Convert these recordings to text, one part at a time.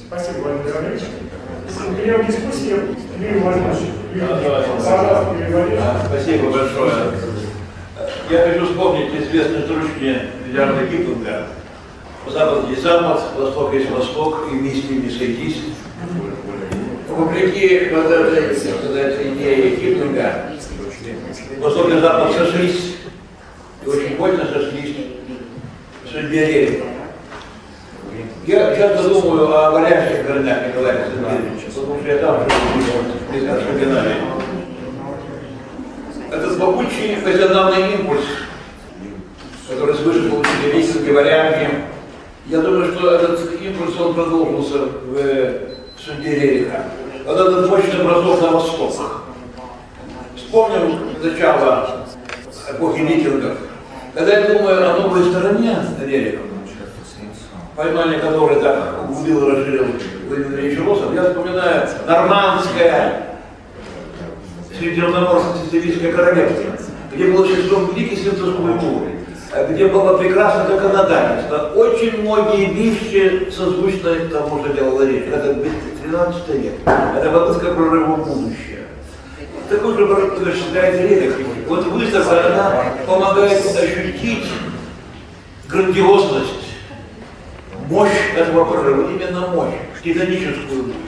Спасибо, Владимир Андреевич. Перейдем к дискуссии. Юрий Владимирович, пожалуйста, переводите. Спасибо большое. Я хочу вспомнить известные строчки Ричарда Киплинга. Запад есть запад, восток есть восток, и вместе не сойтись. Вопреки вот этой идее Киплинга, восток и запад сошлись, и очень больно сошлись в судьбе Рерика. Я часто думаю о валящих корнях Николая Константиновича, потому что я там живу, из Аршавиналии. Этот могучий эмоциональный импульс, который свыше получили викинги, варяги, я думаю, что этот импульс, он продолжился в судьбе Рерика. Вот этот мощный бросок на восток. Вспомним начало эпохи викингов. Когда я думаю о новой стороне Рерика, поймали который так углубил и расширил Владимир Ильич Росов, я вспоминаю нормандское Средиземноморско-Сицилийское королевство, где был создан великий Святославский мур, где было прекрасное законодательство. Очень многие вещи созвучны тому, что делала Рерик. Это 13 век. Это попытка прорыва в будущее. Такой же прорыв считает Рерик. Вот выставка, она помогает ощутить грандиозность, мощь этого прорыва, именно мощь, титаническую мощь.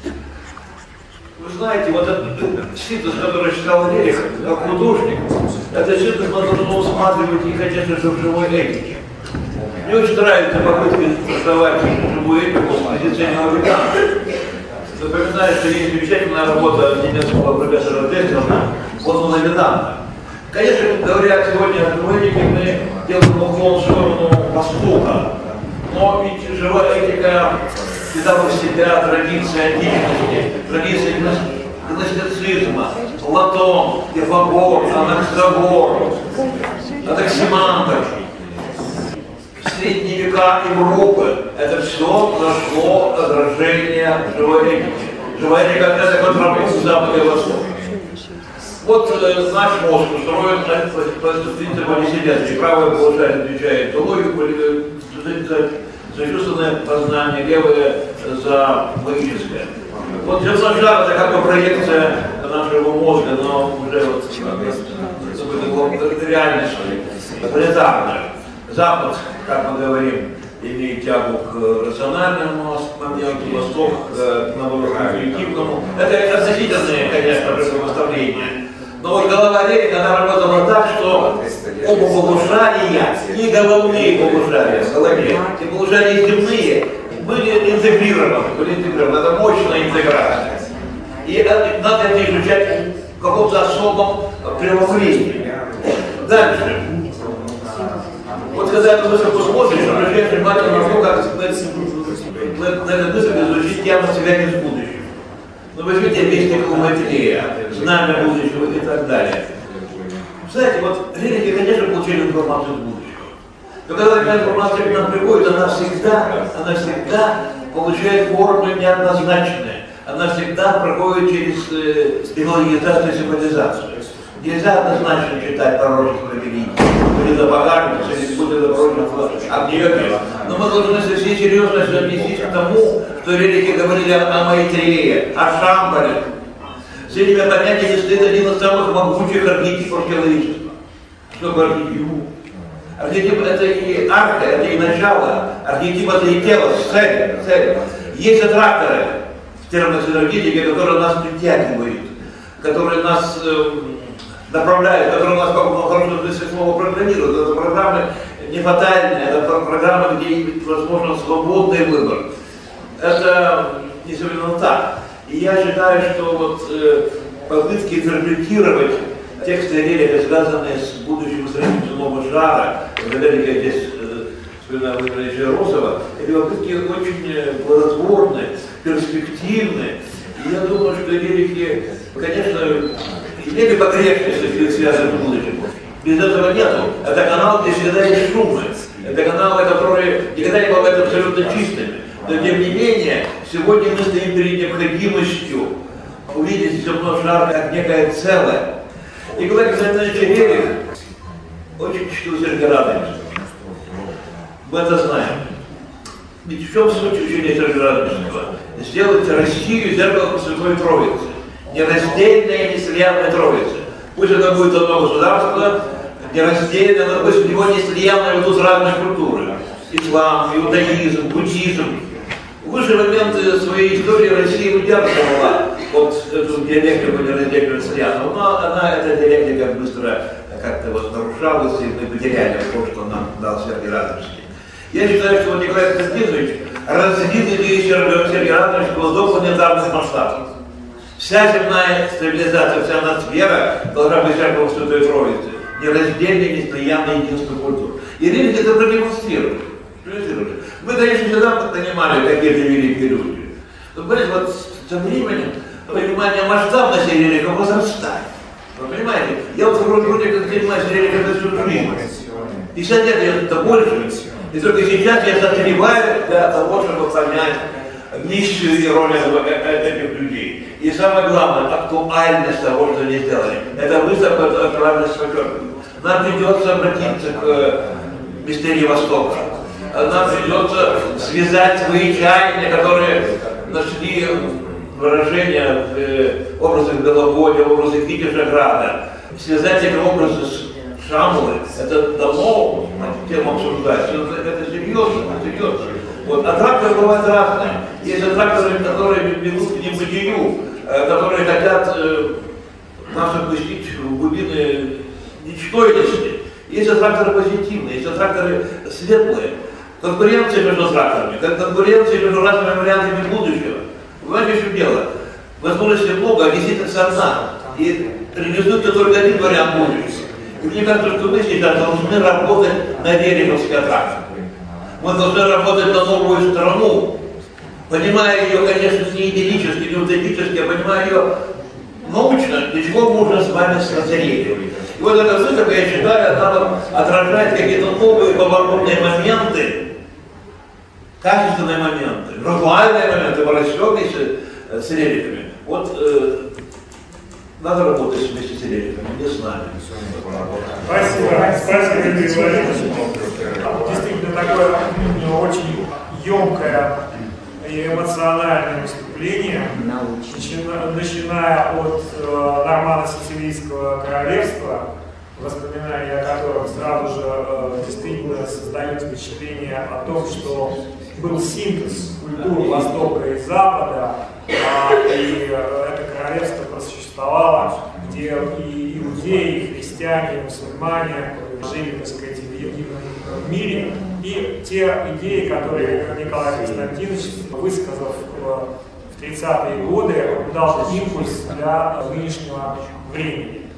Вы знаете, вот этот синтез, который читал Рерик, как художник, это синтез мы должны усматривать и, конечно же, в живой этике. Мне очень нравится попытки создавать живую этику с позиционного века. Напоминаю, что есть замечательная работа немецкого профессора Десслера «Формула Веданта». Конечно, говоря сегодня о живой этике, мы делаем уклон в сторону Востока. Но ведь живая этика впитала в себя традиции античности, традиции гностицизма, Платон, Пифагор, Анаксагор, Анаксимандр. В средние века Европы это все нашло отражение живой этики. Живая этика – это контрапункт Запада и Востока. Вот наш мозг устроен по принципу диссиденции. Правое получает, отвечает за логику, за чувственное познание, левое за логическое. Вот земной шар это как бы проекция нашего мозга, но уже вот реальность планетарная. Запад, как мы говорим, имеет тягу к рациональному моменту, Восток к наоборот интуитивному. Это относительные, конечно, противопоставления. Но вот голова Рерика, она работала так, что оба полушария, и головные полушария в голове, и полушария земные были интегрированы. Это мощная интеграция. И надо это изучать в каком-то особом прямовлении. Дальше. Вот когда эту мысль посмотришь, обращаешь внимание на то, как на эту мысль изучить тему связи с будущим. Ну, возьмите мистику-материя, знамя будущего и так далее. Знаете, вот религии, конечно, получили информацию из будущего. Но когда такая информация к нам приходит, она всегда получает формы неоднозначные. Она всегда проходит через технологизацию и символизацию. Нельзя однозначно читать пророчество религии. Будет апокалипсис, или будет пророчество Агни-йоги. Но мы должны со всей серьезностью отнестись к тому, что религии говорили о Майтрея, о Шамбале. С этими понятиями стоит один из самых могучих архетипов человечества. Что такое архетип? Архетип это и арха, это и начало. Архетип это и тело, цель. Есть аттракторы в термосинергетике, которые нас притягивают, которые нас направляют, которые нас, как в хорошем смысле слова, программируют. Это программы не фатальные, это программы, где возможен свободный выбор. Это несомненно так. И я считаю, что вот попытки интерпретировать тексты Рерика, связанные с будущим строением земного шара, опять я здесь вспоминаю Владимира Ильича Росова, эти попытки очень плодотворны, перспективны. И я думаю, что Рерики, конечно, имели погрешность, если связаны с будущим. Без этого нету. Это канал, где всегда есть шумы. Это каналы, которые никогда не бывают абсолютно чистыми. Но тем не менее, сегодня мы стоим перед необходимостью увидеть земной шар как некое целое. Николай Константинович Рерик очень чтил Сергия Радонежского. Мы это знаем. Ведь в чем суть учения Сергирадонежского? Сделать Россию зеркалом Святой Троицы. Нераздельная и неслиянная Троица. Пусть это будет одно государство, нераздельное, но пусть у него неслиянные будут разные культуры. Ислам, иудаизм, буддизм. В высшие моменты своей истории Россия удерживала от эту диалектику нераздельную слиянную, но она, эта диалектика быстро как-то вот нарушалась, и мы потеряли то, что нам дал Сергий Радонежский. Я считаю, что Николай Константинович развил идею Сергия Радонежского до планетарных масштабов. Вся земная цивилизация, вся нацвера должна быть зеркалом Святой Троицы, нераздельной, неслиянной единства культур. И Римский это продемонстрировали. Мы, конечно, всегда понимали какие-то великие люди. Но, понимаете, вот со временем понимание масштабности религии возрастает. Вы понимаете, я вот вроде как занимаюсь религией это всю жизнь. 50 лет я это больше. И только сейчас я созреваю для того, чтобы понять миссию и роль этих людей. И самое главное, актуальность того, что они сделали. Это высоко актуальность подчеркнута. Нам придется обратиться к мистерии Востока. Нам придется связать свои чаяния, которые нашли выражение в образах Беловодья, в образах Витежеграда, связать эти образы с Шамбалой. Это давно тема обсуждается. Это серьезно, серьезно. Вот. А тракторы бывают разные. Есть тракторы, которые ведут к небытию, которые хотят нас опустить в глубины ничтойности. Есть тракторы позитивные, есть тракторы светлые. Конкуренция между тракторами, конкуренция между разными вариантами будущего. Понимаете, в чем дело? Возможности Бога объяснится одна. И реализуется только один вариант будущего. И мне кажется, что мы сейчас должны работать на Вериховской атаке. Мы должны работать на новую страну, понимая ее, конечно, не идеалически, не утопически, а понимая ее научно, для чего мы уже с вами созрели. И вот эта выставка, я считаю, она отражает какие-то новые поворотные моменты, качественные моменты, виртуальные моменты, вращенные с реликами. Вот надо работать вместе с реликами, не с нами. Спасибо. Спасибо, Дмитрий Владимирович. Действительно, такое очень емкое и эмоциональное выступление, начиная от Нормандо-Сицилийского королевства, воспоминания о котором сразу же действительно создают впечатление о том, что был синтез культур Востока и Запада, и это королевство просуществовало, где и иудеи, и христиане, и мусульмане жили, так сказать, в мире. И те идеи, которые Николай Константинович, высказав в 30-е годы, дал импульс для нынешнего времени.